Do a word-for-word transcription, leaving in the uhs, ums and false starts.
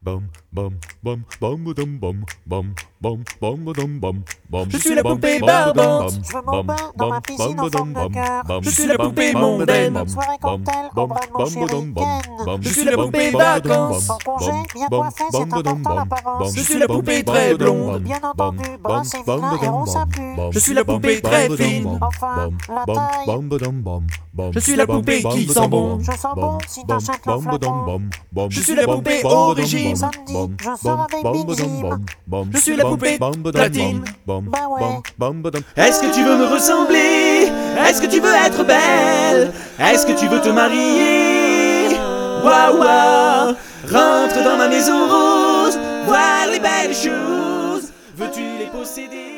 Je suis la poupée barbante. Je m'en bats dans ma piscine en forme de cœur. Je suis la poupée mondaine. Soirée cocktail au bras de mon chéri Ken. Je suis la poupée vacances. En congé, bien coiffé, c'est important l'apparence. Je suis la poupée très blonde. Bien entendu, brun c'est vilain et rond ça pue. Je suis la poupée très fine. Enfin, la taille. Je suis la poupée qui sent bon. Je sens bon si t'achètes le flacon. Je suis la poupée au régime. Samedi, je sors avec Big Jim. Je suis la poupée platine. Bah ouais. Est-ce que tu veux me ressembler? Est-ce que tu veux être belle? Est-ce que tu veux te marier? Waouh, waouh. Rentre dans ma maison rose, voir les belles choses. Veux-tu les posséder?